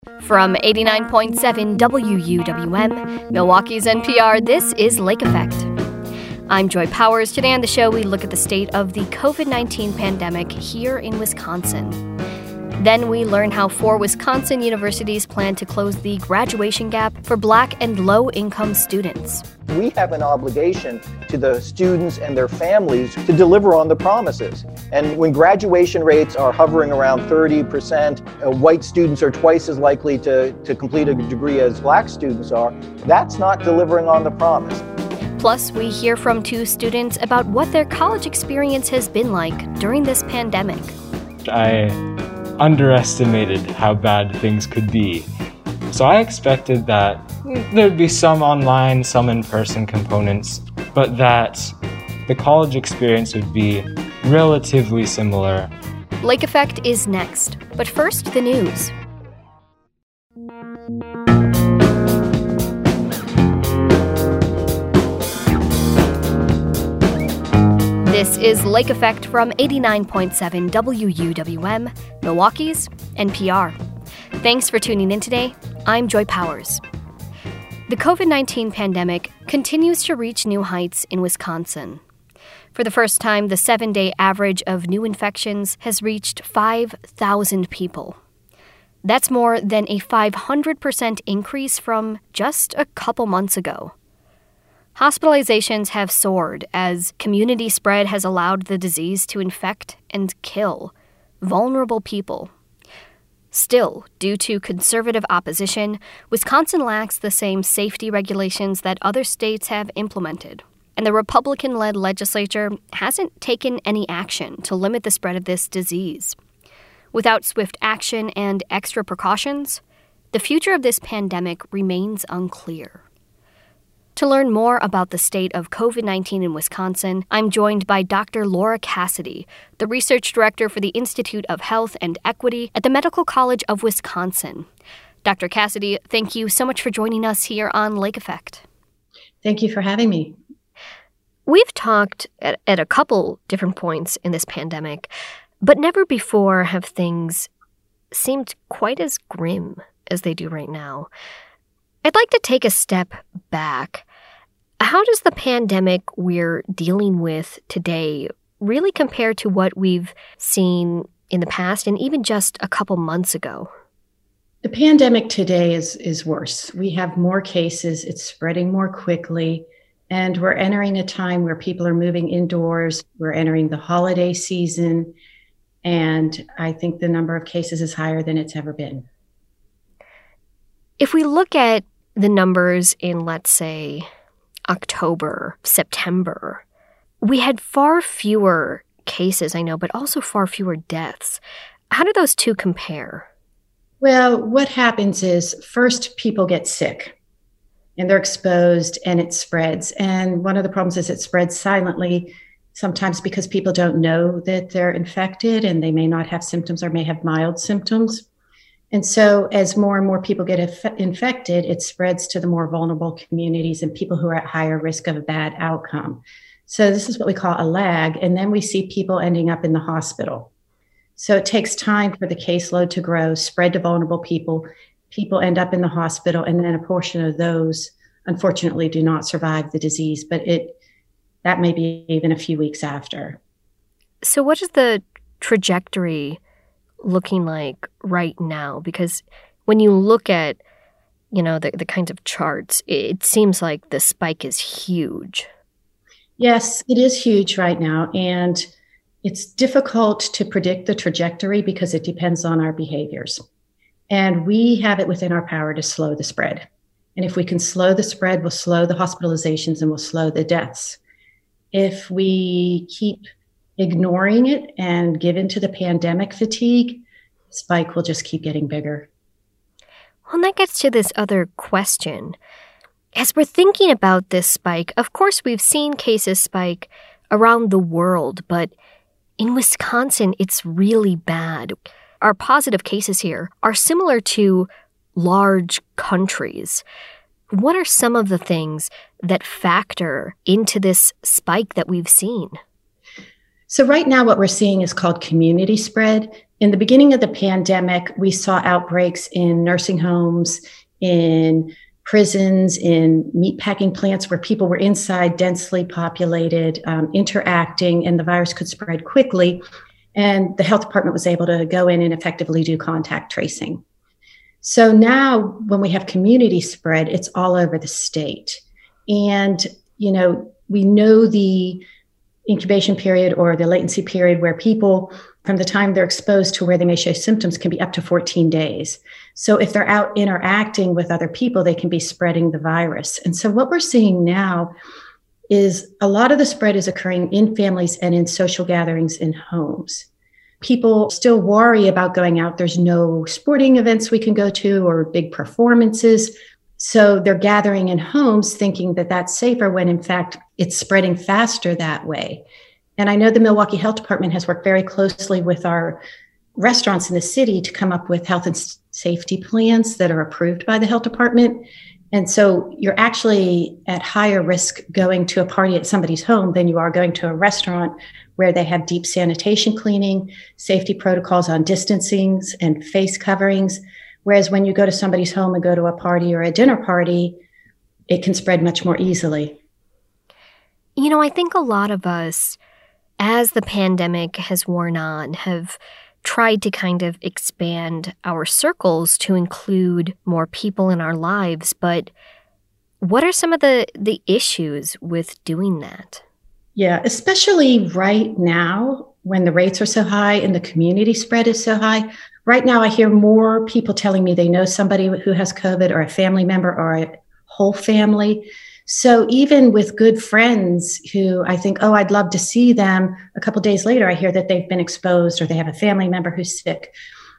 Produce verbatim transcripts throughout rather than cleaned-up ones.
From eighty-nine point seven W U W M, Milwaukee's N P R, this is Lake Effect. I'm Joy Powers. Today on the show, we look at the state of the covid nineteen pandemic here in Wisconsin. Then we learn how four Wisconsin universities plan to close the graduation gap for Black and low-income students. We have an obligation to the students and their families to deliver on the promises. And when graduation rates are hovering around thirty percent, uh, white students are twice as likely to, to complete a degree as Black students are, that's not delivering on the promise. Plus, we hear from two students about what their college experience has been like during this pandemic. I underestimated how bad things could be. So I expected that there'd be some online, some in-person components, but that the college experience would be relatively similar. Lake Effect is next, but first, the news. This is Lake Effect from eighty-nine point seven W U W M, Milwaukee's N P R. Thanks for tuning in today. I'm Joy Powers. The covid nineteen pandemic continues to reach new heights in Wisconsin. For the first time, the seven-day average of new infections has reached five thousand people. That's more than a five hundred percent increase from just a couple months ago. Hospitalizations have soared as community spread has allowed the disease to infect and kill vulnerable people. Still, due to conservative opposition, Wisconsin lacks the same safety regulations that other states have implemented, and the Republican-led legislature hasn't taken any action to limit the spread of this disease. Without swift action and extra precautions, the future of this pandemic remains unclear. To learn more about the state of covid nineteen in Wisconsin, I'm joined by Doctor Laura Cassidy, the research director for the Institute of Health and Equity at the Medical College of Wisconsin. Doctor Cassidy, thank you so much for joining us here on Lake Effect. Thank you for having me. We've talked at, at a couple different points in this pandemic, but never before have things seemed quite as grim as they do right now. I'd like to take a step back. How does the pandemic we're dealing with today really compare to what we've seen in the past and even just a couple months ago? The pandemic today is, is worse. We have more cases, it's spreading more quickly, and we're entering a time where people are moving indoors. We're entering the holiday season, and I think the number of cases is higher than it's ever been. If we look at the numbers in, let's say, October, September, we had far fewer cases, I know, but also far fewer deaths. How do those two compare? Well, what happens is first people get sick and they're exposed and it spreads. And one of the problems is it spreads silently, sometimes because people don't know that they're infected and they may not have symptoms or may have mild symptoms. And so as more and more people get inf- infected, it spreads to the more vulnerable communities and people who are at higher risk of a bad outcome. So this is what we call a lag. And then we see people ending up in the hospital. So it takes time for the caseload to grow, spread to vulnerable people. People end up in the hospital, and then a portion of those, unfortunately, do not survive the disease. But it that may be even a few weeks after. So what is the trajectory looking like right now? Because when you look at, you know, the, the kinds of charts, it seems like the spike is huge. Yes, it is huge right now. And it's difficult to predict the trajectory because it depends on our behaviors. And we have it within our power to slow the spread. And if we can slow the spread, we'll slow the hospitalizations and we'll slow the deaths. If we keep ignoring it and give into the pandemic fatigue, spike will just keep getting bigger. Well, and that gets to this other question. As we're thinking about this spike, of course, we've seen cases spike around the world, but in Wisconsin, it's really bad. Our positive cases here are similar to large countries. What are some of the things that factor into this spike that we've seen? So right now what we're seeing is called community spread. In the beginning of the pandemic, we saw outbreaks in nursing homes, in prisons, in meatpacking plants where people were inside, densely populated, um, interacting, and the virus could spread quickly. And the health department was able to go in and effectively do contact tracing. So now when we have community spread, it's all over the state. And, you know, we know the incubation period or the latency period where people, from the time they're exposed to where they may show symptoms, can be up to fourteen days. So if they're out interacting with other people, they can be spreading the virus. And so what we're seeing now is a lot of the spread is occurring in families and in social gatherings in homes. People still worry about going out. There's no sporting events we can go to or big performances. So they're gathering in homes thinking that that's safer when in fact it's spreading faster that way. And I know the Milwaukee Health Department has worked very closely with our restaurants in the city to come up with health and safety plans that are approved by the health department. And so you're actually at higher risk going to a party at somebody's home than you are going to a restaurant where they have deep sanitation cleaning, safety protocols on distancings and face coverings. Whereas when you go to somebody's home and go to a party or a dinner party, it can spread much more easily. You know, I think a lot of us, as the pandemic has worn on, have tried to kind of expand our circles to include more people in our lives. But what are some of the, the issues with doing that? Yeah, especially right now when the rates are so high and the community spread is so high. Right now, I hear more people telling me they know somebody who has COVID or a family member or a whole family. So even with good friends who I think, oh, I'd love to see them, a couple of days later, I hear that they've been exposed or they have a family member who's sick.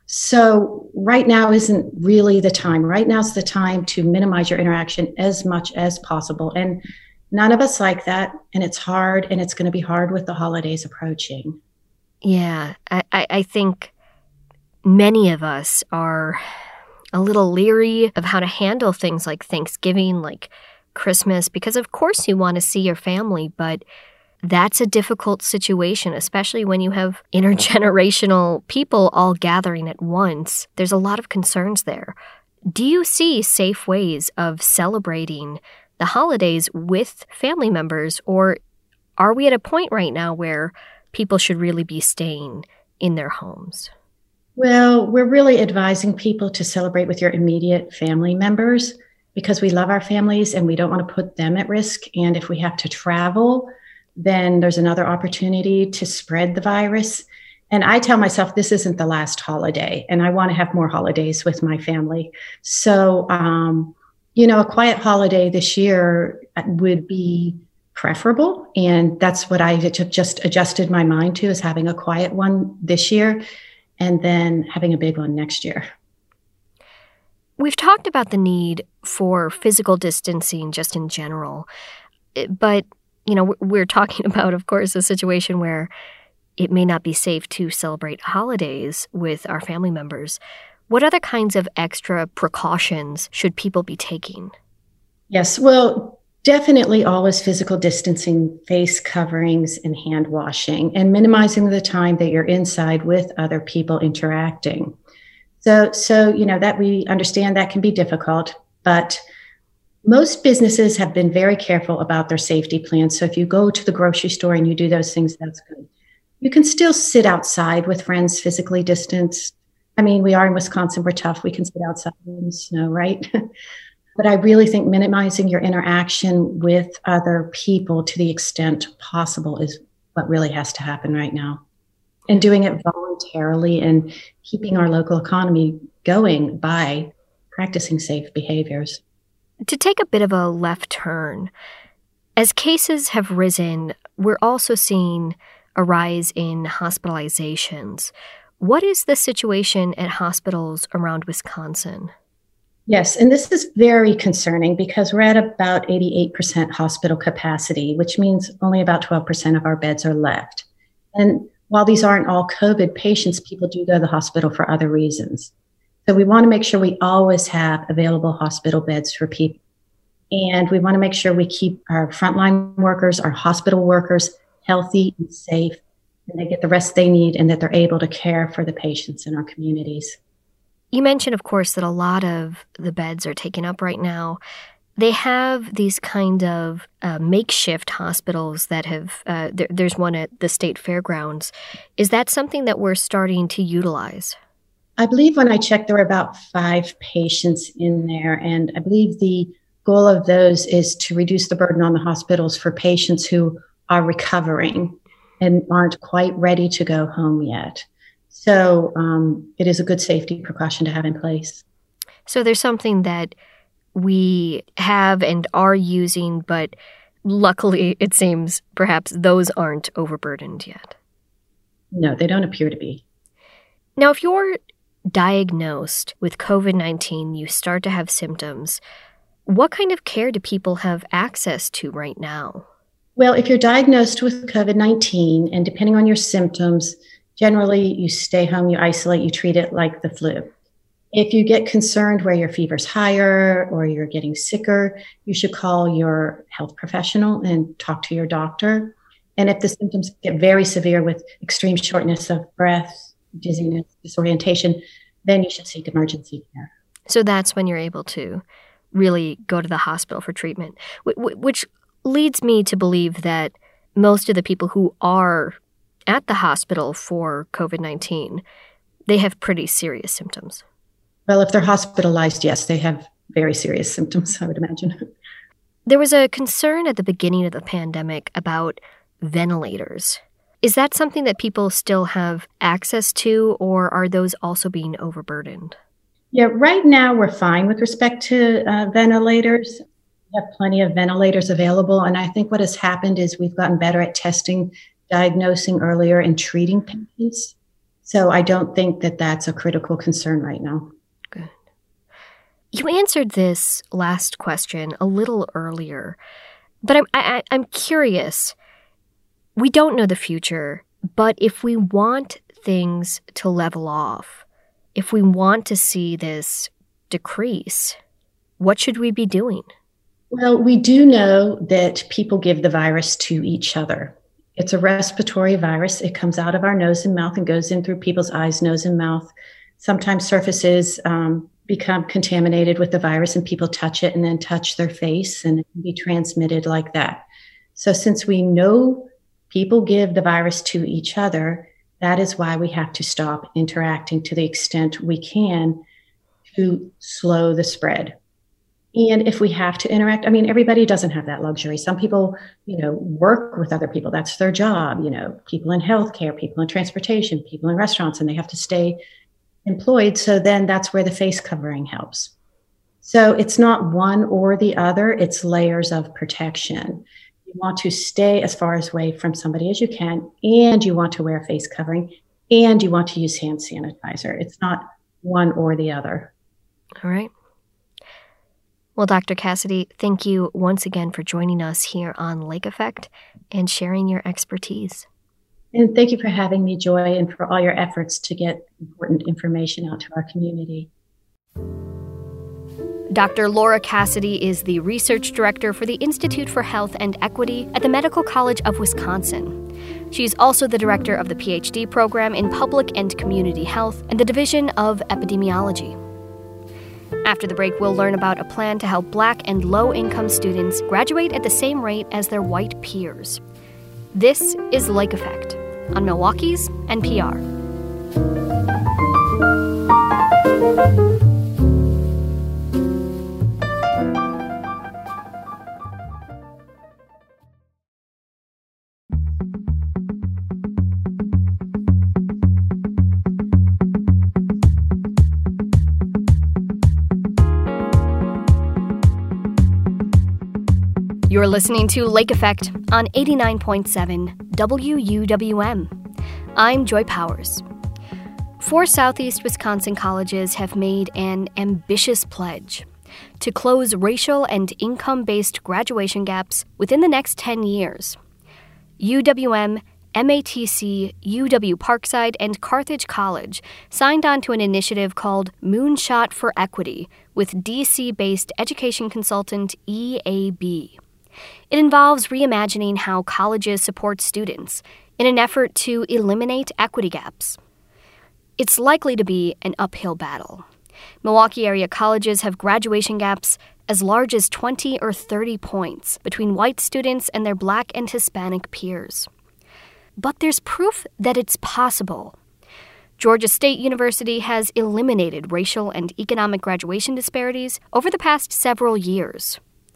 So right now isn't really the time. Right now is the time to minimize your interaction as much as possible. And none of us like that. And it's hard, and it's going to be hard with the holidays approaching. Yeah, I, I think many of us are a little leery of how to handle things like Thanksgiving, like Christmas, because of course you want to see your family, but that's a difficult situation, especially when you have intergenerational people all gathering at once. There's a lot of concerns there. Do you see safe ways of celebrating the holidays with family members, or are we at a point right now where people should really be staying in their homes? Well, we're really advising people to celebrate with your immediate family members because we love our families and we don't want to put them at risk. And if we have to travel, then there's another opportunity to spread the virus. And I tell myself this isn't the last holiday, and I want to have more holidays with my family. So, um, you know, a quiet holiday this year would be preferable. And that's what I just adjusted my mind to, is having a quiet one this year and then having a big one next year. We've talked about the need for physical distancing just in general, but, you know, we're talking about, of course, a situation where it may not be safe to celebrate holidays with our family members. What other kinds of extra precautions should people be taking? Yes, well, definitely always physical distancing, face coverings, and hand washing, and minimizing the time that you're inside with other people interacting. So, so you know, that we understand that can be difficult, but most businesses have been very careful about their safety plans. So if you go to the grocery store and you do those things, that's good. You can still sit outside with friends physically distanced. I mean, we are in Wisconsin, we're tough. We can sit outside in the snow, right? But I really think minimizing your interaction with other people to the extent possible is what really has to happen right now. And doing it voluntarily and keeping our local economy going by practicing safe behaviors. To take a bit of a left turn, as cases have risen, we're also seeing a rise in hospitalizations. What is the situation at hospitals around Wisconsin? Yes, and this is very concerning because we're at about eighty-eight percent hospital capacity, which means only about twelve percent of our beds are left. And while these aren't all COVID patients, people do go to the hospital for other reasons. So we want to make sure we always have available hospital beds for people. And we want to make sure we keep our frontline workers, our hospital workers healthy and safe. and they get the rest they need and that they're able to care for the patients in our communities. You mentioned, of course, that a lot of the beds are taken up right now. They have these kind of uh, makeshift hospitals that have, uh, there, there's one at the state fairgrounds. Is that something that we're starting to utilize? I believe when I checked, there were about five patients in there. And I believe the goal of those is to reduce the burden on the hospitals for patients who are recovering and aren't quite ready to go home yet. So um, it is a good safety precaution to have in place. So there's something that we have and are using, but luckily it seems perhaps those aren't overburdened yet. No, they don't appear to be. Now, if you're diagnosed with covid nineteen, you start to have symptoms, what kind of care do people have access to right now? Well, if you're diagnosed with covid nineteen, and depending on your symptoms, generally you stay home, you isolate, you treat it like the flu. If you get concerned where your fever's higher or you're getting sicker, you should call your health professional and talk to your doctor. And if the symptoms get very severe with extreme shortness of breath, dizziness, disorientation, then you should seek emergency care. So that's when you're able to really go to the hospital for treatment, which leads me to believe that most of the people who are at the hospital for covid nineteen, they have pretty serious symptoms. Well, if they're hospitalized, yes, they have very serious symptoms, I would imagine. There was a concern at the beginning of the pandemic about ventilators. Is that something that people still have access to, or are those also being overburdened? Yeah, right now we're fine with respect to uh, ventilators. We have plenty of ventilators available. And I think what has happened is we've gotten better at testing, diagnosing earlier, and treating patients. So I don't think that that's a critical concern right now. Good. You answered this last question a little earlier, but I'm, I, I'm curious. We don't know the future, but if we want things to level off, if we want to see this decrease, what should we be doing? Well, we do know that people give the virus to each other. It's a respiratory virus. It comes out of our nose and mouth and goes in through people's eyes, nose, and mouth. Sometimes surfaces um, become contaminated with the virus and people touch it and then touch their face, and it can be transmitted like that. So since we know people give the virus to each other, that is why we have to stop interacting to the extent we can to slow the spread. And if we have to interact, I mean, everybody doesn't have that luxury. Some people, you know, work with other people. That's their job. You know, people in healthcare, people in transportation, people in restaurants, and they have to stay employed. So then that's where the face covering helps. So it's not one or the other. It's layers of protection. You want to stay as far away from somebody as you can, and you want to wear a face covering, and you want to use hand sanitizer. It's not one or the other. All right. Well, Doctor Cassidy, thank you once again for joining us here on Lake Effect and sharing your expertise. And thank you for having me, Joy, and for all your efforts to get important information out to our community. Doctor Laura Cassidy is the research director for the Institute for Health and Equity at the Medical College of Wisconsin. She's also the director of the P H D program in Public and Community Health and the Division of Epidemiology. After the break, we'll learn about a plan to help Black and low-income students graduate at the same rate as their white peers. This is Lake Effect on Milwaukee's N P R. You're listening to Lake Effect on eighty-nine point seven W U W M. I'm Joy Powers. Four Southeast Wisconsin colleges have made an ambitious pledge to close racial and income-based graduation gaps within the next ten years. U W M, M A T C, U W-Parkside, and Carthage College signed on to an initiative called Moonshot for Equity with D C-based education consultant E A B. It involves reimagining how colleges support students, in an effort to eliminate equity gaps. It's likely to be an uphill battle. Milwaukee area colleges have graduation gaps as large as twenty or thirty points between white students and their Black and Hispanic peers. But there's proof that it's possible. Georgia State University has eliminated racial and economic graduation disparities over the past several years.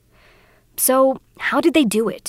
So, how did they do it?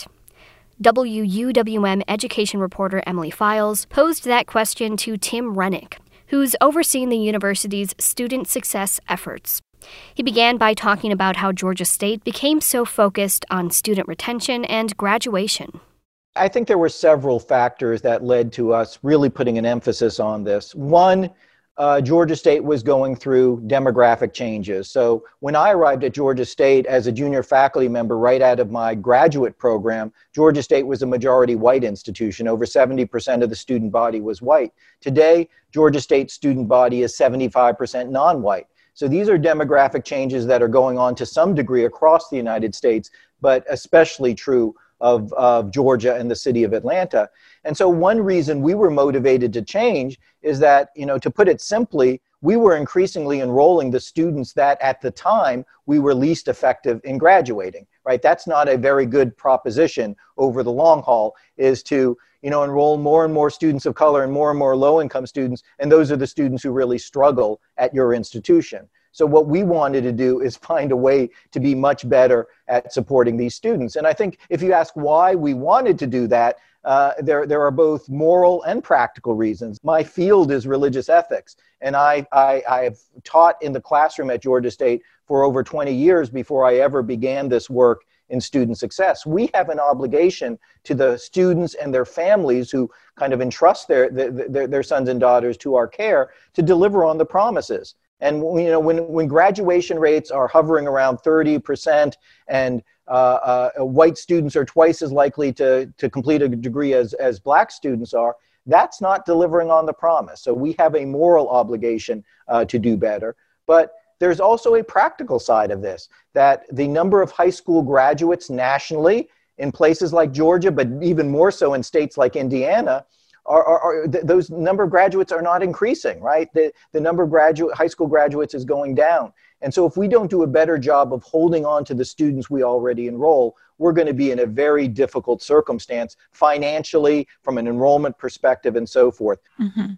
W U W M education reporter Emily Files posed that question to Tim Rennick, who's overseeing the university's student success efforts. He began by talking about how Georgia State became so focused on student retention and graduation. I think there were several factors that led to us really putting an emphasis on this. One, uh, Georgia State was going through demographic changes. So when I arrived at Georgia State as a junior faculty member right out of my graduate program, Georgia State was a majority white institution. Over seventy percent of the student body was white. Today, Georgia State's student body is seventy-five percent non-white. So these are demographic changes that are going on to some degree across the United States, but especially true of, of Georgia and the city of Atlanta. And so one reason we were motivated to change is that, you know, to put it simply, we were increasingly enrolling the students that at the time we were least effective in graduating, right? That's not a very good proposition over the long haul, is to, you know, enroll more and more students of color and more and more low-income students, and those are the students who really struggle at your institution. So what we wanted to do is find a way to be much better at supporting these students. And I think if you ask why we wanted to do that, uh, there, there are both moral and practical reasons. My field is religious ethics, and I, I, I have taught in the classroom at Georgia State for over twenty years before I ever began this work in student success. We have an obligation to the students and their families who kind of entrust their, their, their sons and daughters to our care to deliver on the promises. And you know, when, when graduation rates are hovering around thirty percent and uh, uh, white students are twice as likely to, to complete a degree as, as Black students are, that's not delivering on the promise. So we have a moral obligation uh, to do better. But there's also a practical side of this, that the number of high school graduates nationally in places like Georgia, but even more so in states like Indiana, Are, are, are th- those number of graduates are not increasing, right? The, the number of graduate, high school graduates is going down. And so if we don't do a better job of holding on to the students we already enroll, we're going to be in a very difficult circumstance financially, from an enrollment perspective, and so forth. Mm-hmm.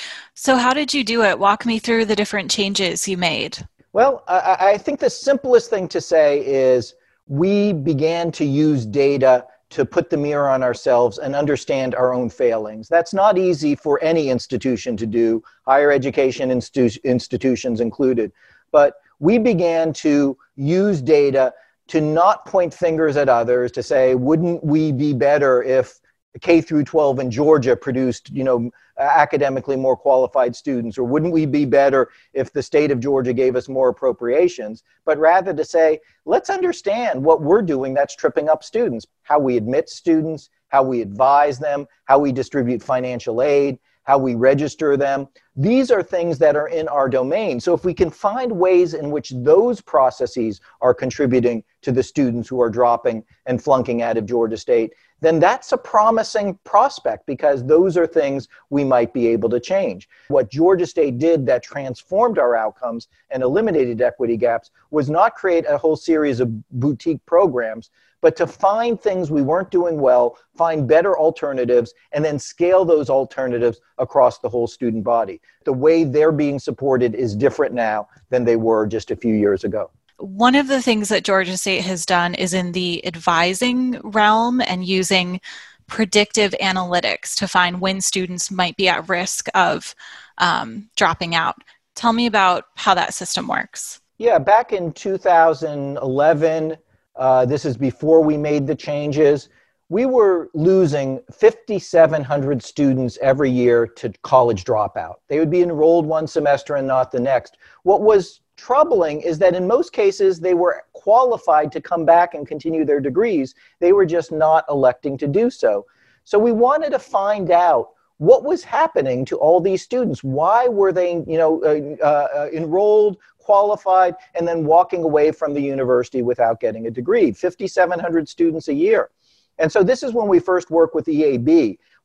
So how did you do it? Walk me through the different changes you made. Well, I, I think the simplest thing to say is we began to use data to put the mirror on ourselves and understand our own failings. That's not easy for any institution to do, higher education institu- institutions included. But we began to use data to not point fingers at others, to say, wouldn't we be better if K through twelve in Georgia produced, you know, academically more qualified students, or wouldn't we be better if the state of Georgia gave us more appropriations, but rather to say, let's understand what we're doing that's tripping up students, how we admit students, how we advise them, how we distribute financial aid, how we register them. These are things that are in our domain. So if we can find ways in which those processes are contributing to the students who are dropping and flunking out of Georgia State, then that's a promising prospect, because those are things we might be able to change. What Georgia State did that transformed our outcomes and eliminated equity gaps was not create a whole series of boutique programs, but to find things we weren't doing well, find better alternatives, and then scale those alternatives across the whole student body. The way they're being supported is different now than they were just a few years ago. One of the things that Georgia State has done is in the advising realm and using predictive analytics to find when students might be at risk of um, dropping out. Tell me about how that system works. Yeah, back in two thousand eleven, uh, this is before we made the changes, we were losing five thousand seven hundred students every year to college dropout. They would be enrolled one semester and not the next. What was troubling is that in most cases, they were qualified to come back and continue their degrees. They were just not electing to do so. So we wanted to find out what was happening to all these students. Why were they, you know, uh, uh, enrolled, qualified, and then walking away from the university without getting a degree? five thousand seven hundred students a year. And so this is when we first worked with E A B.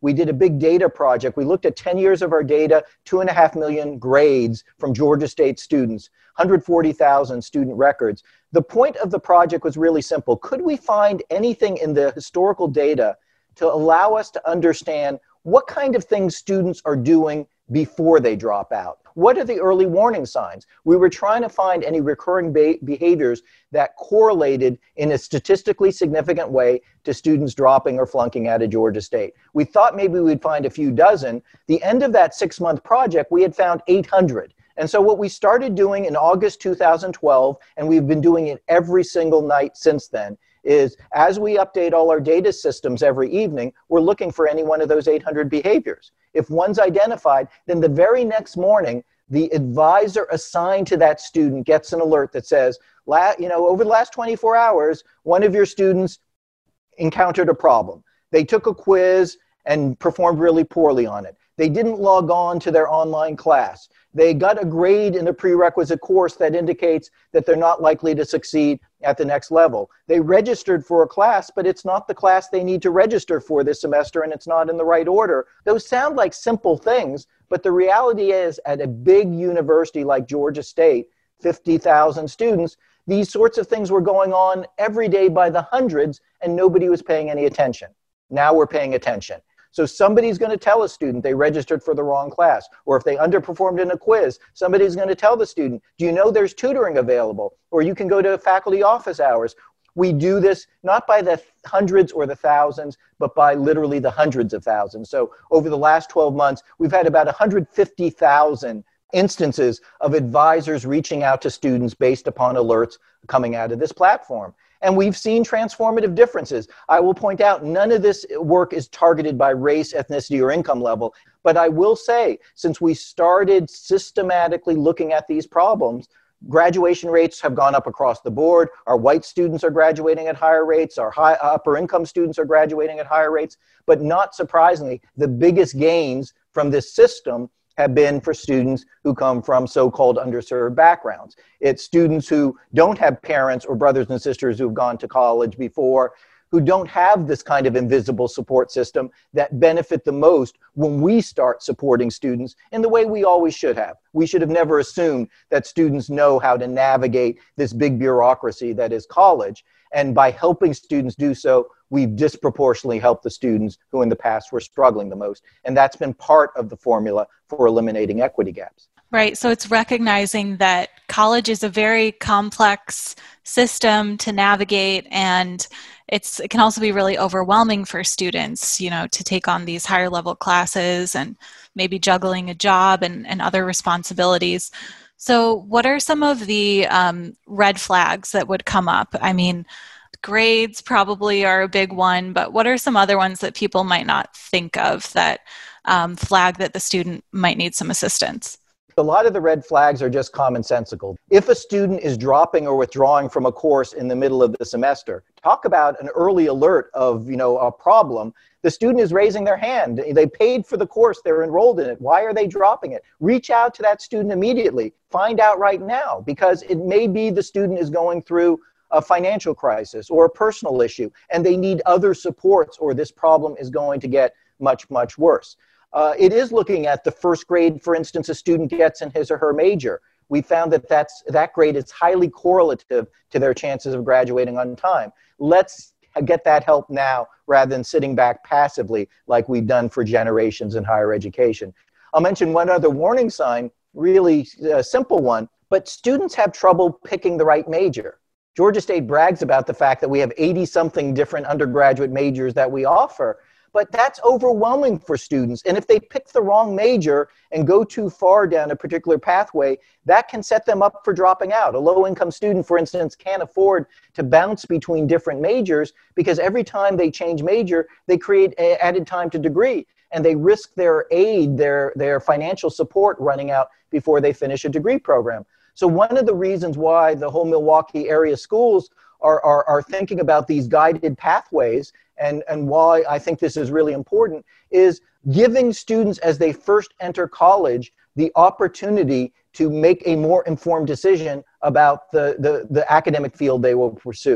we did a big data project. We looked at ten years of our data, two and a half million grades from Georgia State students, one hundred forty thousand student records. The point of the project was really simple. Could we find anything in the historical data to allow us to understand what kind of things students are doing before they drop out? What are the early warning signs? We were trying to find any recurring be- behaviors that correlated in a statistically significant way to students dropping or flunking out of Georgia State. We thought maybe we'd find a few dozen. The end of that six-month project, we had found eight hundred. And so what we started doing in August two thousand twelve, and we've been doing it every single night since then, is as we update all our data systems every evening, we're looking for any one of those eight hundred behaviors. If one's identified, then the very next morning, the advisor assigned to that student gets an alert that says, La, you know, over the last twenty-four hours, one of your students encountered a problem. They took a quiz and performed really poorly on it. They didn't log on to their online class. They got a grade in a prerequisite course that indicates that they're not likely to succeed at the next level. They registered for a class, but it's not the class they need to register for this semester, and it's not in the right order. Those sound like simple things, but the reality is at a big university like Georgia State, fifty thousand students, these sorts of things were going on every day by the hundreds, and nobody was paying any attention. Now we're paying attention. So somebody's going to tell a student they registered for the wrong class, or if they underperformed in a quiz, somebody's going to tell the student, do you know there's tutoring available? Or you can go to faculty office hours. We do this not by the hundreds or the thousands, but by literally the hundreds of thousands. So over the last twelve months, we've had about one hundred fifty thousand instances of advisors reaching out to students based upon alerts coming out of this platform. And we've seen transformative differences. I will point out none of this work is targeted by race, ethnicity, or income level. But I will say, since we started systematically looking at these problems, graduation rates have gone up across the board. Our white students are graduating at higher rates. Our high, upper income students are graduating at higher rates. But not surprisingly, the biggest gains from this system have been for students who come from so-called underserved backgrounds. It's students who don't have parents or brothers and sisters who've gone to college before, who don't have this kind of invisible support system that benefit the most when we start supporting students in the way we always should have. We should have never assumed that students know how to navigate this big bureaucracy that is college. And by helping students do so, we've disproportionately helped the students who in the past were struggling the most. And that's been part of the formula for eliminating equity gaps. Right. So it's recognizing that college is a very complex system to navigate, and it's it can also be really overwhelming for students, you know, to take on these higher level classes and maybe juggling a job and, and other responsibilities. So what are some of the um, red flags that would come up? I mean, grades probably are a big one, but what are some other ones that people might not think of that um, flag that the student might need some assistance? A lot of the red flags are just commonsensical. If a student is dropping or withdrawing from a course in the middle of the semester, talk about an early alert of, you know, a problem. The student is raising their hand. They paid for the course. They're enrolled in it. Why are they dropping it? Reach out to that student immediately. Find out right now, because it may be the student is going through a financial crisis or a personal issue, and they need other supports, or this problem is going to get much, much worse. Uh, it is looking at the first grade, for instance, a student gets in his or her major. We found that that's, that grade is highly correlative to their chances of graduating on time. Let's get that help now rather than sitting back passively like we've done for generations in higher education. I'll mention one other warning sign, really a simple one, but students have trouble picking the right major. Georgia State brags about the fact that we have eighty-something different undergraduate majors that we offer, but that's overwhelming for students. And if they pick the wrong major and go too far down a particular pathway, that can set them up for dropping out. A low-income student, for instance, can't afford to bounce between different majors because every time they change major, they create added time to degree, and they risk their aid, their, their financial support running out before they finish a degree program. So one of the reasons why the whole Milwaukee area schools are, are, are thinking about these guided pathways, and, and why I think this is really important, is giving students as they first enter college the opportunity to make a more informed decision about the, the, the academic field they will pursue.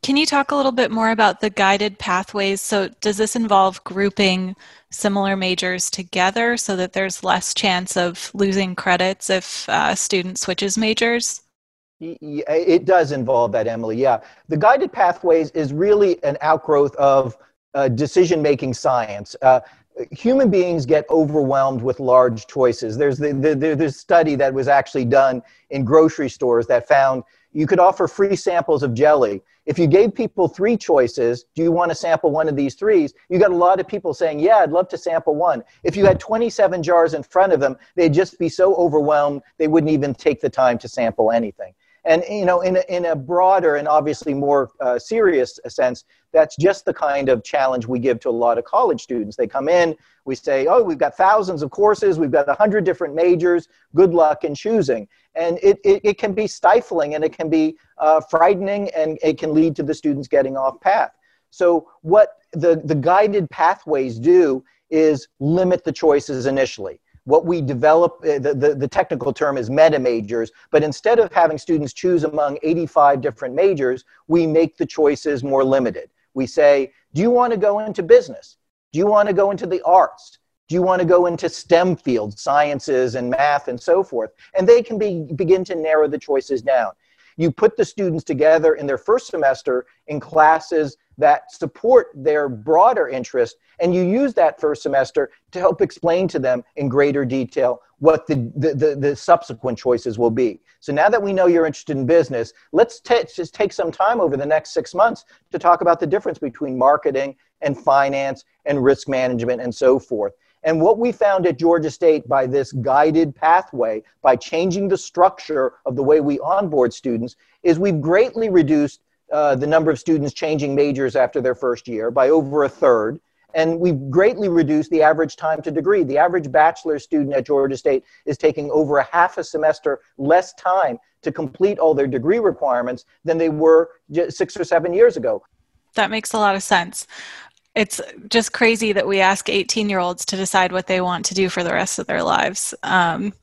Can you talk a little bit more about the guided pathways? So does this involve grouping similar majors together so that there's less chance of losing credits if a student switches majors? It does involve that, Emily. Yeah. The guided pathways is really an outgrowth of uh, decision-making science. Uh, human beings get overwhelmed with large choices. There's the, the, the, the study that was actually done in grocery stores that found you could offer free samples of jelly. If you gave people three choices, do you want to sample one of these threes? You got a lot of people saying, yeah, I'd love to sample one. If you had twenty-seven jars in front of them, they'd just be so overwhelmed, they wouldn't even take the time to sample anything. And, you know, in a, in a broader and obviously more uh, serious sense, that's just the kind of challenge we give to a lot of college students. They come in, we say, oh, we've got thousands of courses, we've got a hundred different majors, good luck in choosing. And it, it, it can be stifling, and it can be uh, frightening, and it can lead to the students getting off path. So what the, the guided pathways do is limit the choices initially. What we develop, the, the, the technical term is meta majors, but instead of having students choose among eighty-five different majors, we make the choices more limited. We say, do you want to go into business? Do you want to go into the arts? Do you want to go into STEM fields, sciences and math and so forth? And they can be, begin to narrow the choices down. You put the students together in their first semester in classes that support their broader interest, and you use that first semester to help explain to them in greater detail what the, the, the, the subsequent choices will be. So now that we know you're interested in business, let's just take some time over the next six months to talk about the difference between marketing and finance and risk management and so forth. And what we found at Georgia State by this guided pathway, by changing the structure of the way we onboard students, is we've greatly reduced uh, the number of students changing majors after their first year by over a third. And we've greatly reduced the average time to degree. The average bachelor's student at Georgia State is taking over a half a semester less time to complete all their degree requirements than they were just six or seven years ago. That makes a lot of sense. It's just crazy that we ask eighteen-year-olds to decide what they want to do for the rest of their lives. Um,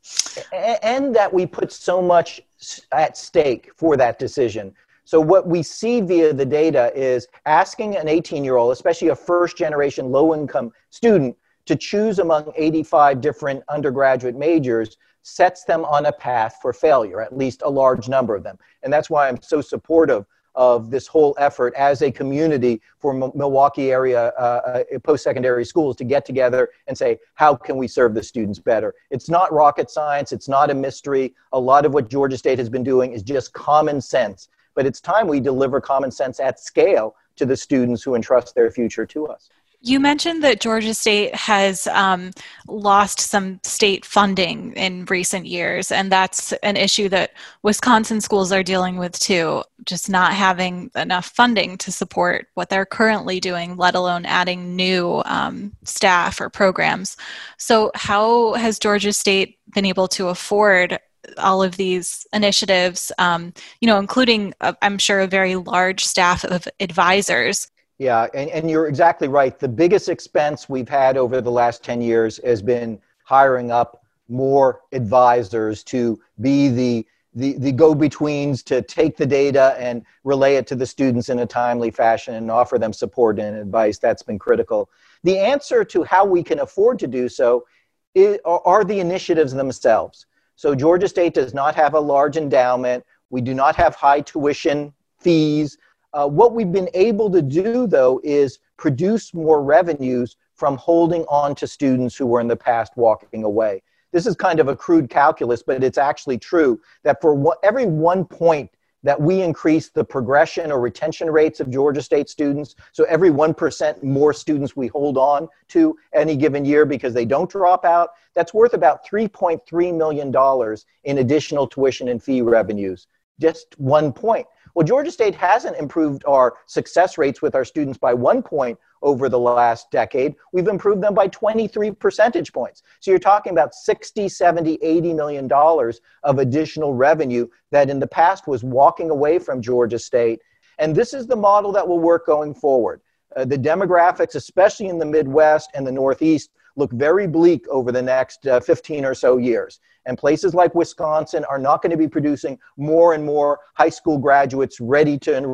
and that we put so much at stake for that decision. So what we see via the data is asking an eighteen-year-old, especially a first-generation low-income student, to choose among eighty-five different undergraduate majors sets them on a path for failure, at least a large number of them. And that's why I'm so supportive of this whole effort as a community for M- Milwaukee area uh, uh, post-secondary schools to get together and say, how can we serve the students better? It's not rocket science. It's not a mystery. A lot of what Georgia State has been doing is just common sense. But it's time we deliver common sense at scale to the students who entrust their future to us. You mentioned that Georgia State has um, lost some state funding in recent years, and that's an issue that Wisconsin schools are dealing with too, just not having enough funding to support what they're currently doing, let alone adding new um, staff or programs. So how has Georgia State been able to afford all of these initiatives, um, you know, including, uh, I'm sure, a very large staff of advisors? Yeah, and, and you're exactly right. The biggest expense we've had over the last ten years has been hiring up more advisors to be the, the, the go-betweens to take the data and relay it to the students in a timely fashion and offer them support and advice. That's been critical. The answer to how we can afford to do so is, are the initiatives themselves. So Georgia State does not have a large endowment. We do not have high tuition fees. Uh, what we've been able to do, though, is produce more revenues from holding on to students who were in the past walking away. This is kind of a crude calculus, but it's actually true that for one, every one point that we increase the progression or retention rates of Georgia State students, so every one percent more students we hold on to any given year because they don't drop out, that's worth about three point three million dollars in additional tuition and fee revenues. Just one point. Well, Georgia State hasn't improved our success rates with our students by one point over the last decade. We've improved them by twenty-three percentage points. So you're talking about sixty, seventy, eighty million dollars of additional revenue that in the past was walking away from Georgia State. And this is the model that will work going forward. Uh, the demographics, especially in the Midwest and the Northeast, look very bleak over the next uh, fifteen or so years. And places like Wisconsin are not going to be producing more and more high school graduates ready to enroll.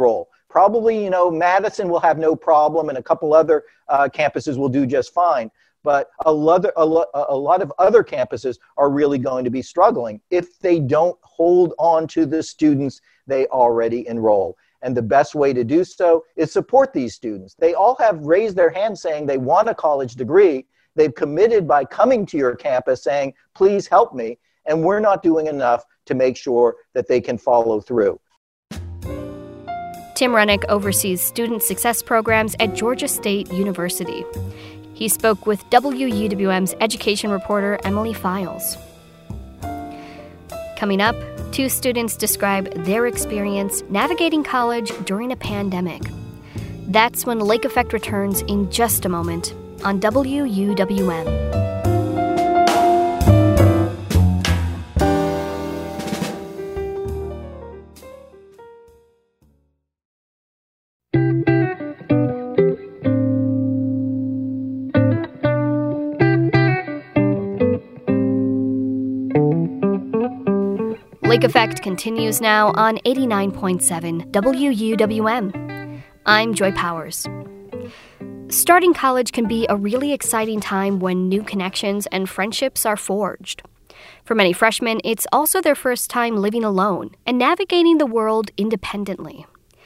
Probably, you know, Madison will have no problem, and a couple other uh, campuses will do just fine. But a lot, a, lo- a lot of other campuses are really going to be struggling if they don't hold on to the students they already enroll. And the best way to do so is support these students. They all have raised their hand saying they want a college degree. They've committed by coming to your campus saying, please help me. And we're not doing enough to make sure that they can follow through. Tim Rennick oversees student success programs at Georgia State University. He spoke with W U W M's education reporter Emily Files. Coming up, two students describe their experience navigating college during a pandemic. That's when Lake Effect returns in just a moment on W U W M. Lake Effect continues now on eighty-nine point seven W U W M. I'm Joy Powers. Starting college can be a really exciting time when new connections and friendships are forged. For many freshmen, it's also their first time living alone and navigating the world independently.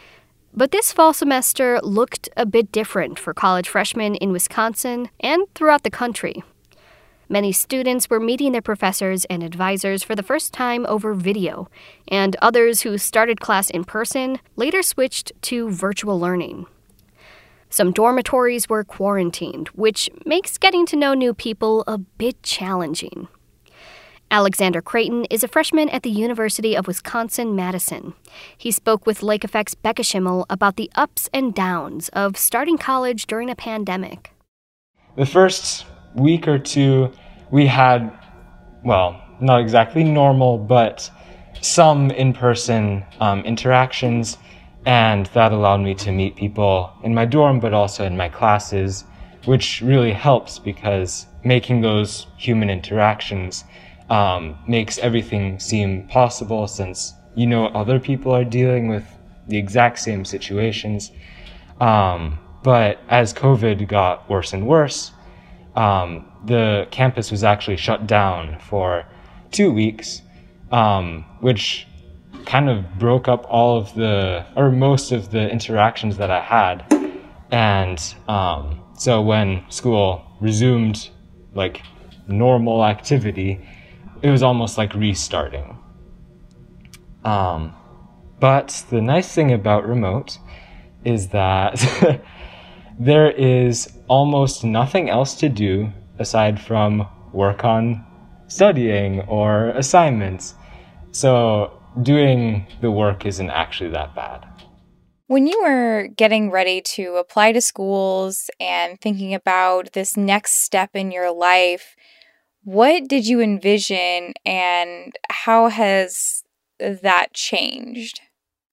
But this fall semester looked a bit different for college freshmen in Wisconsin and throughout the country. Many students were meeting their professors and advisors for the first time over video, and others who started class in person later switched to virtual learning. Some dormitories were quarantined, which makes getting to know new people a bit challenging. Alexander Creighton is a freshman at the University of Wisconsin-Madison. He spoke with Lake Effect's Becca Schimmel about the ups and downs of starting college during a pandemic. The first week or two, we had, well, not exactly normal, but some in-person um, interactions, and that allowed me to meet people in my dorm, but also in my classes, which really helps because making those human interactions um, makes everything seem possible, since you know other people are dealing with the exact same situations. Um, but as COVID got worse and worse, Um, the campus was actually shut down for two weeks, um, which kind of broke up all of the, or most of the interactions that I had. And um, so when school resumed like normal activity, it was almost like restarting. Um, but the nice thing about remote is that there is almost nothing else to do aside from work on studying or assignments. So doing the work isn't actually that bad. When you were getting ready to apply to schools and thinking about this next step in your life, what did you envision and how has that changed?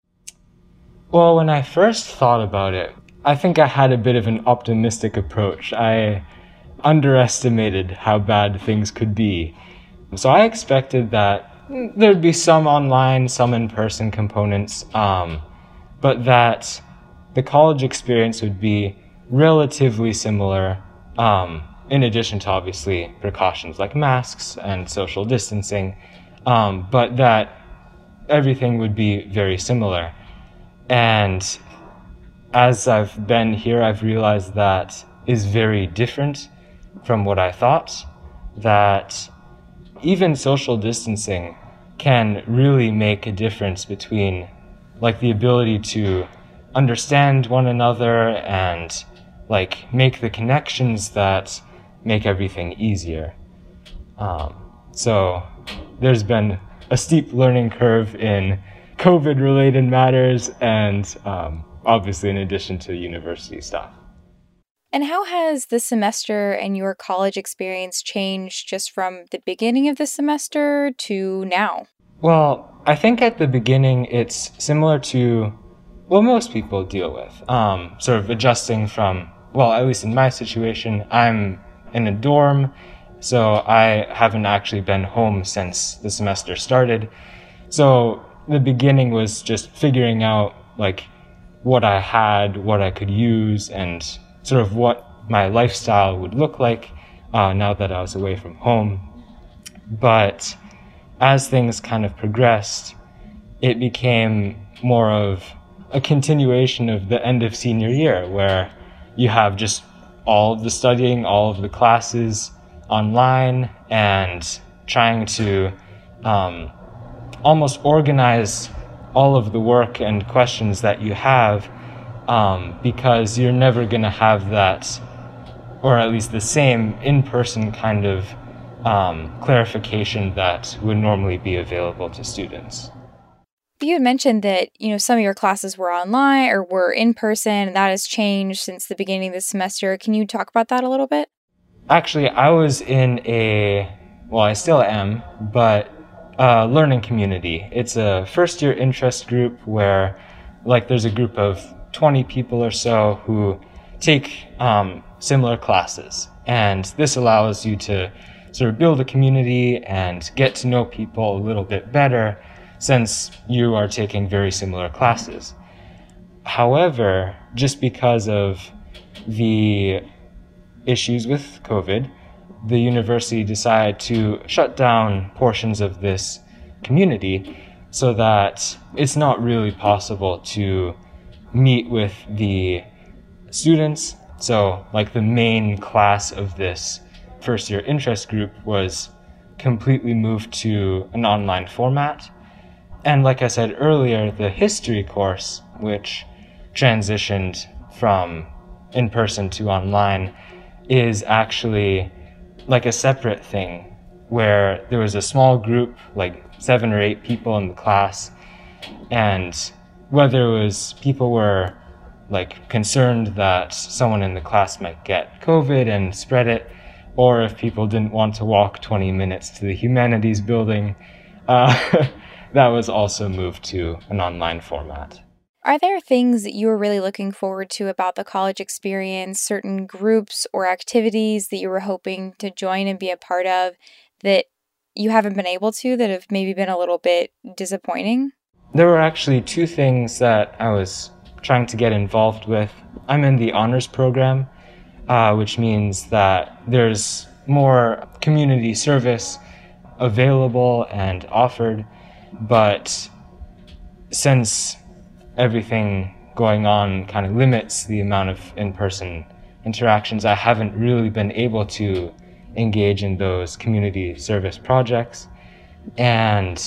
Well, when I first thought about it, I think I had a bit of an optimistic approach. I underestimated how bad things could be. So I expected that there'd be some online, some in-person components, um, but that the college experience would be relatively similar, um, in addition to obviously precautions like masks and social distancing, um, but that everything would be very similar. And as I've been here, I've realized that is very different from what I thought, that even social distancing can really make a difference between like the ability to understand one another and like make the connections that make everything easier. Um, so there's been a steep learning curve in COVID-related matters and um, obviously in addition to university stuff. And how has the semester and your college experience changed just from the beginning of the semester to now? Well, I think at the beginning it's similar to what most people deal with, um, sort of adjusting from, well, at least in my situation, I'm in a dorm, so I haven't actually been home since the semester started. So the beginning was just figuring out, like, what I had, what I could use, and sort of what my lifestyle would look like uh, now that I was away from home. But as things kind of progressed, it became more of a continuation of the end of senior year, where you have just all of the studying, all of the classes online, and trying to um, almost organize all of the work and questions that you have, um, because you're never going to have that, or at least the same in-person kind of um, clarification that would normally be available to students. You had mentioned that, you know, some of your classes were online or were in person, and that has changed since the beginning of the semester. Can you talk about that a little bit? Actually, I was in a, well, I still am, but a learning community. It's a first year interest group where, like, there's a group of twenty people or so who take um, similar classes. And this allows you to sort of build a community and get to know people a little bit better, since you are taking very similar classes. However, just because of the issues with COVID, the university decided to shut down portions of this community so that it's not really possible to meet with the students. So, like, the main class of this first year interest group was completely moved to an online format. And like I said earlier, the history course, which transitioned from in-person to online, is actually like a separate thing, where there was a small group, like seven or eight people in the class, and whether it was people were like concerned that someone in the class might get COVID and spread it, or if people didn't want to walk twenty minutes to the humanities building, uh, that was also moved to an online format. Are there things that you were really looking forward to about the college experience, certain groups or activities that you were hoping to join and be a part of that you haven't been able to, that have maybe been a little bit disappointing? There were actually two things that I was trying to get involved with. I'm in the honors program, uh, which means that there's more community service available and offered. But since everything going on kind of limits the amount of in-person interactions, I haven't really been able to engage in those community service projects. And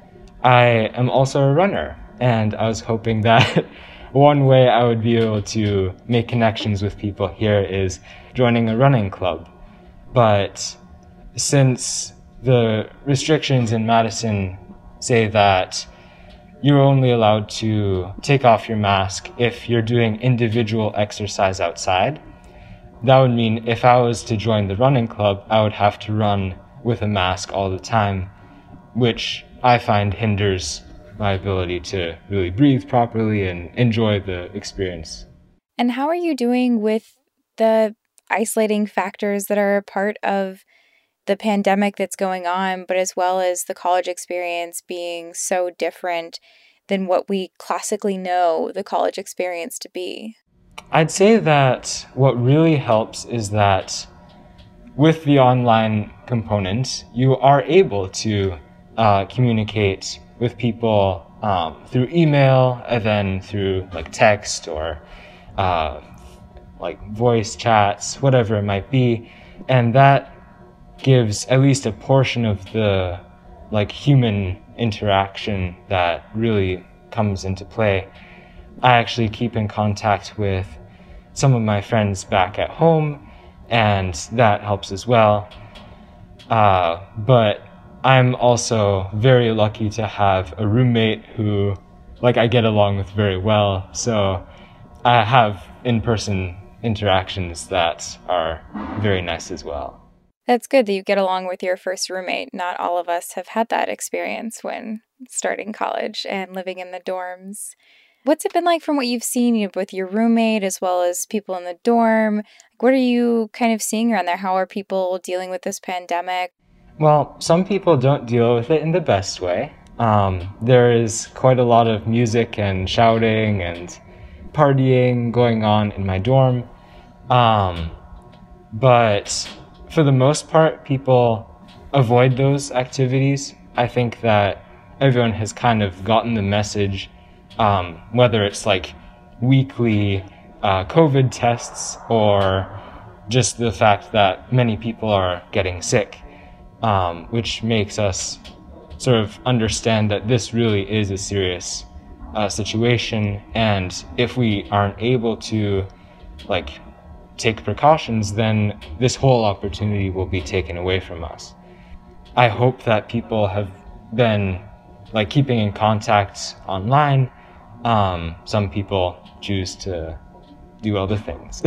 I am also a runner, and I was hoping that one way I would be able to make connections with people here is joining a running club. But since the restrictions in Madison say that you're only allowed to take off your mask if you're doing individual exercise outside, that would mean if I was to join the running club, I would have to run with a mask all the time, which I find hinders my ability to really breathe properly and enjoy the experience. And how are you doing with the isolating factors that are a part of the pandemic that's going on, but as well as the college experience being so different than what we classically know the college experience to be? I'd say that what really helps is that with the online component, you are able to uh, communicate with people um, through email and then through like text or uh, like voice chats, whatever it might be. And that gives at least a portion of the like human interaction that really comes into play. I actually keep in contact with some of my friends back at home, and that helps as well. Uh, but I'm also very lucky to have a roommate who like I get along with very well. So I have in-person interactions that are very nice as well. That's good that you get along with your first roommate. Not all of us have had that experience when starting college and living in the dorms. What's it been like from what you've seen with your roommate as well as people in the dorm? What are you kind of seeing around there? How are people dealing with this pandemic? Well, some people don't deal with it in the best way. Um, there is quite a lot of music and shouting and partying going on in my dorm. Um, but for the most part, people avoid those activities. I think that everyone has kind of gotten the message, um, whether it's like weekly uh, COVID tests or just the fact that many people are getting sick, um, which makes us sort of understand that this really is a serious uh, situation. And if we aren't able to like take precautions, then this whole opportunity will be taken away from us. I hope that people have been like keeping in contact online. Um, some people choose to do other things.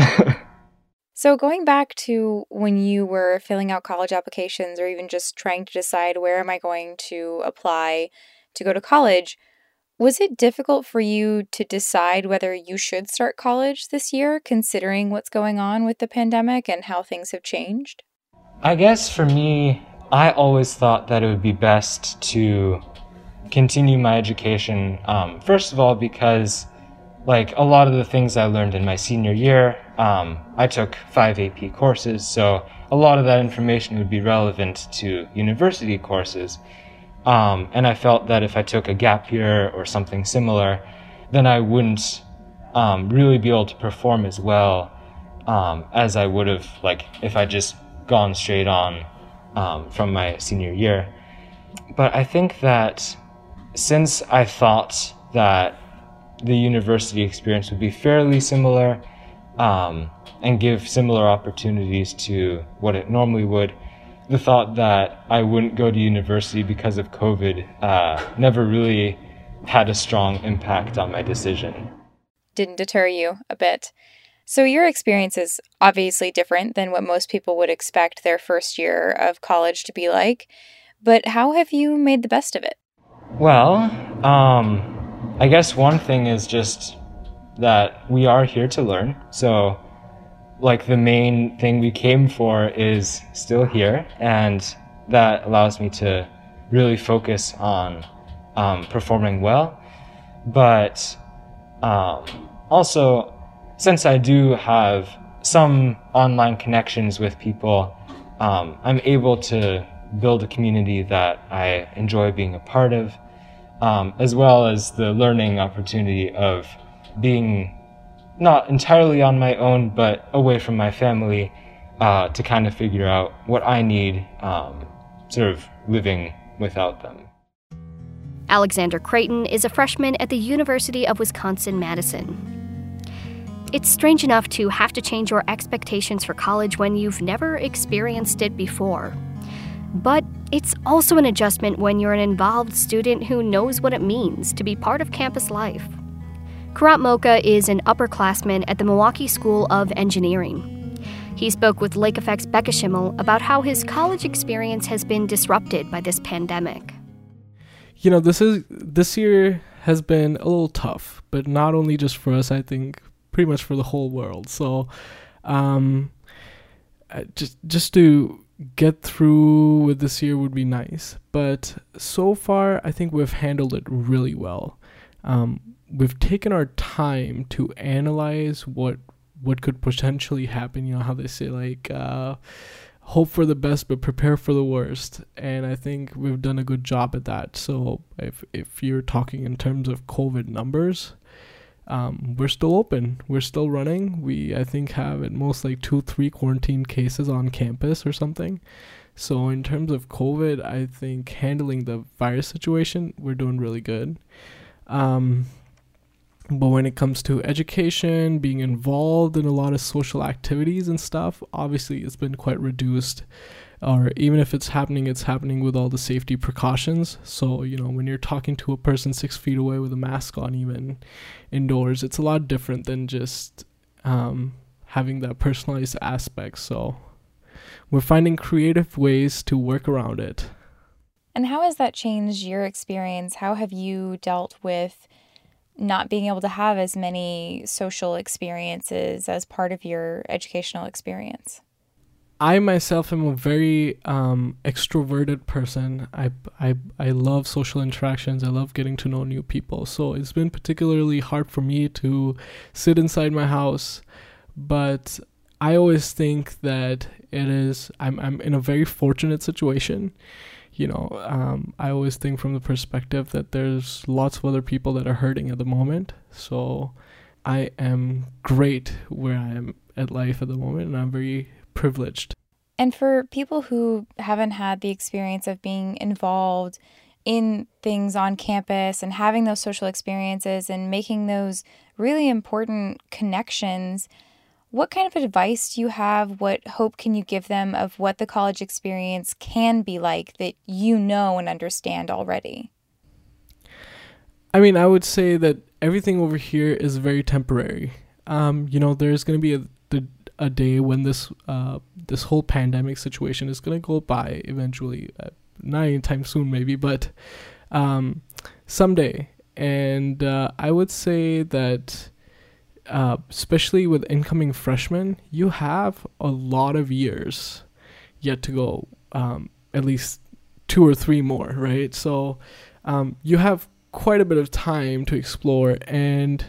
So going back to when you were filling out college applications or even just trying to decide where am I going to apply to go to college, was it difficult for you to decide whether you should start college this year, considering what's going on with the pandemic and how things have changed? I guess for me, I always thought that it would be best to continue my education, um, first of all, because like a lot of the things I learned in my senior year, um, I took five A P courses, so a lot of that information would be relevant to university courses. Um, and I felt that if I took a gap year or something similar, then I wouldn't um, really be able to perform as well um, as I would have like if I just gone straight on um, from my senior year. But I think that since I thought that the university experience would be fairly similar um, and give similar opportunities to what it normally would, the thought that I wouldn't go to university because of COVID uh, never really had a strong impact on my decision. Didn't deter you a bit. So your experience is obviously different than what most people would expect their first year of college to be like, but how have you made the best of it? Well, um, I guess one thing is just that we are here to learn. So like the main thing we came for is still here, and that allows me to really focus on um, performing well. But um, also, since I do have some online connections with people, um, I'm able to build a community that I enjoy being a part of, um, as well as the learning opportunity of being not entirely on my own, but away from my family, uh, to kind of figure out what I need, um, sort of living without them. Alexander Creighton is a freshman at the University of Wisconsin-Madison. It's strange enough to have to change your expectations for college when you've never experienced it before. But it's also an adjustment when you're an involved student who knows what it means to be part of campus life. Karat Mocha is an upperclassman at the Milwaukee School of Engineering. He spoke with Lake Effect's Becca Schimmel about how his college experience has been disrupted by this pandemic. You know, this is this year has been a little tough, but not only just for us, I think pretty much for the whole world. So um, just just to get through with this year would be nice. But so far, I think we've handled it really well. Um, we've taken our time to analyze what what could potentially happen. You know how they say, like, uh, hope for the best, but prepare for the worst. And I think we've done a good job at that. So if if you're talking in terms of COVID numbers, um, we're still open. We're still running. We, I think, have at most like two, three quarantine cases on campus or something. So in terms of COVID, I think handling the virus situation, we're doing really good. Um, but when it comes to education, being involved in a lot of social activities and stuff, obviously it's been quite reduced. Or even if it's happening, it's happening with all the safety precautions. So, you know, when you're talking to a person six feet away with a mask on, even indoors, it's a lot different than just um, having that personalized aspect. So we're finding creative ways to work around it. And how has that changed your experience? How have you dealt with not being able to have as many social experiences as part of your educational experience? I myself am a very um, extroverted person. I, I, I love social interactions. I love getting to know new people. So it's been particularly hard for me to sit inside my house. But I always think that it is, I'm, I'm in a very fortunate situation. You know, um, I always think from the perspective that there's lots of other people that are hurting at the moment. So I am great where I am at life at the moment, and I'm very privileged. And for people who haven't had the experience of being involved in things on campus and having those social experiences and making those really important connections, what kind of advice do you have? What hope can you give them of what the college experience can be like that you know and understand already? I mean, I would say that everything over here is very temporary. Um, you know, there's going to be a, the, a day when this uh, this whole pandemic situation is going to go by eventually. Uh, not anytime soon, maybe, but um, someday. And uh, I would say that uh, especially with incoming freshmen, you have a lot of years yet to go, um, at least two or three more, right? So um, you have quite a bit of time to explore, and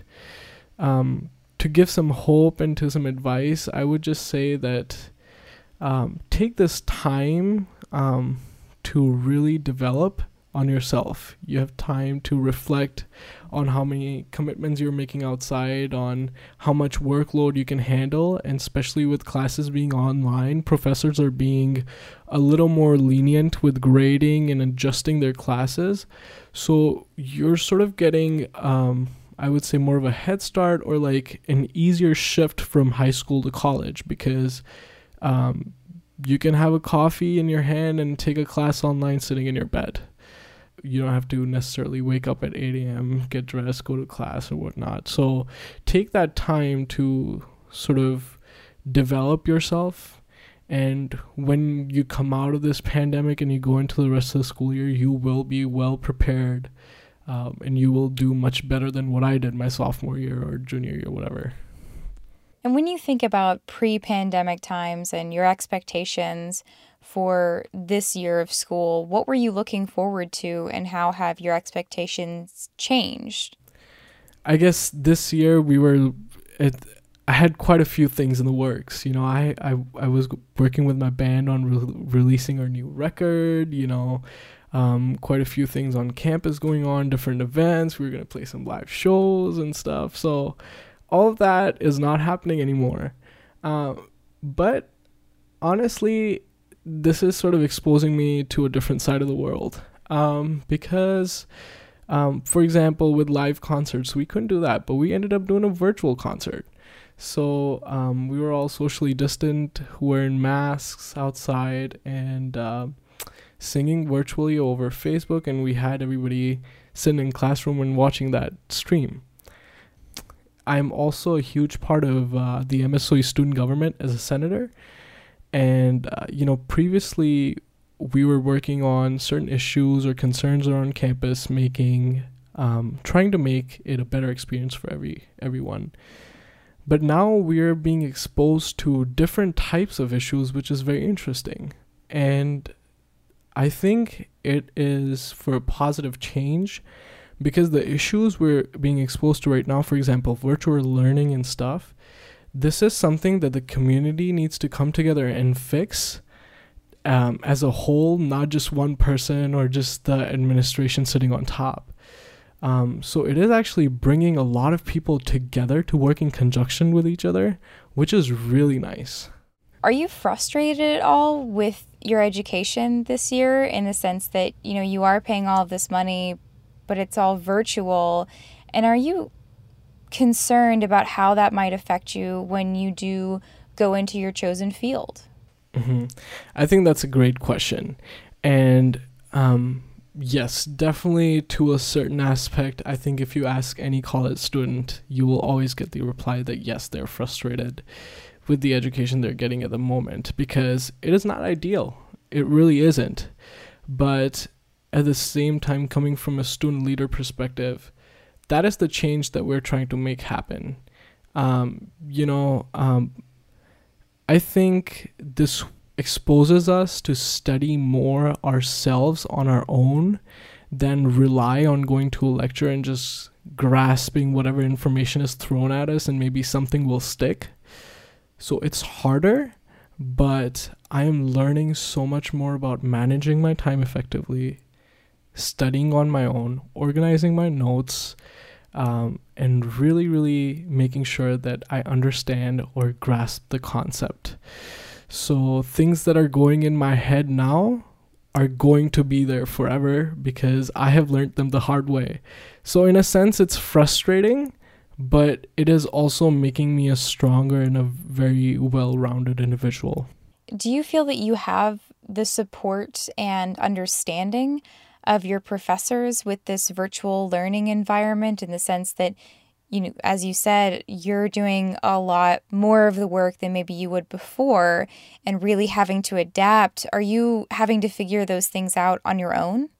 um, to give some hope and to some advice, I would just say that um, take this time um, to really develop on yourself. You have time to reflect on how many commitments you're making outside, on how much workload you can handle, and especially with classes being online, professors are being a little more lenient with grading and adjusting their classes. So you're sort of getting, um, I would say, more of a head start, or like an easier shift from high school to college, because um, you can have a coffee in your hand and take a class online sitting in your bed. You don't have to necessarily wake up at eight a.m., get dressed, go to class or whatnot. So take that time to sort of develop yourself. And when you come out of this pandemic and you go into the rest of the school year, you will be well prepared. Um, and you will do much better than what I did my sophomore year or junior year, whatever. And when you think about pre-pandemic times and your expectations for this year of school, what were you looking forward to, and how have your expectations changed? I guess this year we were, it, I had quite a few things in the works. You know, I, I, I was working with my band on re- releasing our new record, you know, um, quite a few things on campus going on, different events. We were going to play some live shows and stuff. So all of that is not happening anymore. Uh, but honestly, this is sort of exposing me to a different side of the world. Um, because, um, for example, with live concerts, we couldn't do that, but we ended up doing a virtual concert. So um, we were all socially distant, wearing masks outside, and uh, singing virtually over Facebook, and we had everybody sitting in classroom and watching that stream. I'm also a huge part of uh, the M S O E student government as a senator. And, uh, you know, previously we were working on certain issues or concerns around campus, making, um, trying to make it a better experience for every everyone. But now we're being exposed to different types of issues, which is very interesting. And I think it is for a positive change, because the issues we're being exposed to right now, for example, virtual learning and stuff, this is something that the community needs to come together and fix um, as a whole, not just one person or just the administration sitting on top. Um, so it is actually bringing a lot of people together to work in conjunction with each other, which is really nice. Are you frustrated at all with your education this year, in the sense that, you know, you are paying all of this money, but it's all virtual? And are you concerned about how that might affect you when you do go into your chosen field? Mm-hmm. I think that's a great question. And um, yes, definitely to a certain aspect, I think if you ask any college student, you will always get the reply that yes, they're frustrated with the education they're getting at the moment, because it is not ideal. It really isn't. But at the same time, coming from a student leader perspective, that is the change that we're trying to make happen. Um, you know, um, I think this exposes us to study more ourselves on our own than rely on going to a lecture and just grasping whatever information is thrown at us and maybe something will stick. So it's harder, but I am learning so much more about managing my time effectively, studying on my own, organizing my notes, um, and really, really making sure that I understand or grasp the concept. So things that are going in my head now are going to be there forever because I have learned them the hard way. So in a sense, it's frustrating, but it is also making me a stronger and a very well-rounded individual. Do you feel that you have the support and understanding of your professors with this virtual learning environment, in the sense that, you know, as you said, you're doing a lot more of the work than maybe you would before and really having to adapt? Are you having to figure those things out on your own?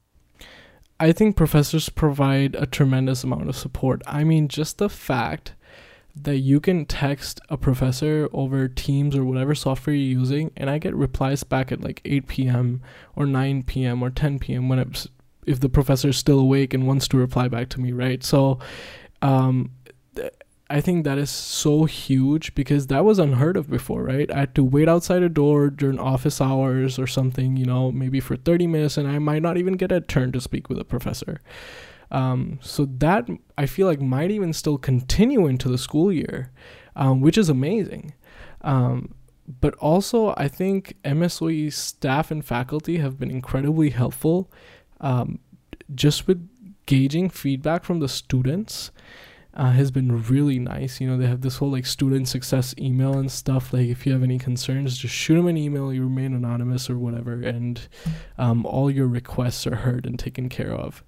I think professors provide a tremendous amount of support. I mean, just the fact that you can text a professor over Teams or whatever software you're using, and I get replies back at like eight p.m. or nine p.m. or ten p.m. when it's, if the professor is still awake and wants to reply back to me, right? So um, th- I think that is so huge because that was unheard of before, right? I had to wait outside a door during office hours or something, you know, maybe for thirty minutes, and I might not even get a turn to speak with a professor. Um, so that I feel like might even still continue into the school year, um, which is amazing. Um, but also I think M S O E staff and faculty have been incredibly helpful, um, just with gauging feedback from the students. Uh, has been really nice. You know, they have this whole like student success email and stuff. Like if you have any concerns, just shoot them an email, you remain anonymous or whatever. And um, all your requests are heard and taken care of.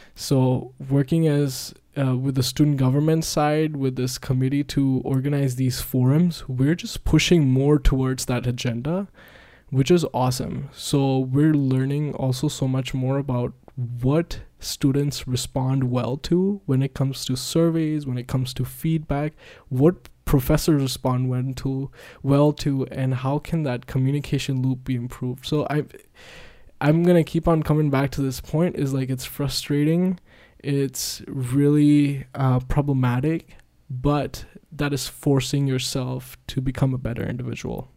So working as uh, with the student government side, with this committee to organize these forums, we're just pushing more towards that agenda, which is awesome. So we're learning also so much more about what students respond well to when it comes to surveys, when it comes to feedback, what professors respond well to, well to, and how can that communication loop be improved. So I I'm going to keep on coming back to this point, is like it's frustrating, it's really uh, problematic, but that is forcing yourself to become a better individual.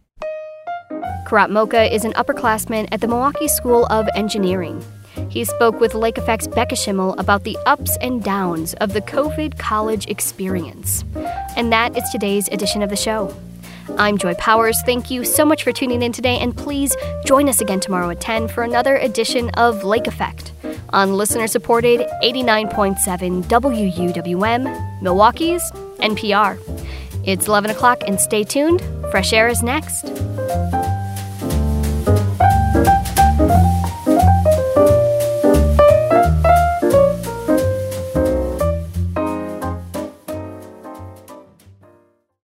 Karat Mocha is an upperclassman at the Milwaukee School of Engineering. He spoke with Lake Effect's Becca Schimmel about the ups and downs of the COVID college experience. And that is today's edition of the show. I'm Joy Powers. Thank you so much for tuning in today, and please join us again tomorrow at ten for another edition of Lake Effect on listener-supported eighty-nine point seven W U W M, Milwaukee's N P R. It's eleven o'clock, and stay tuned. Fresh Air is next.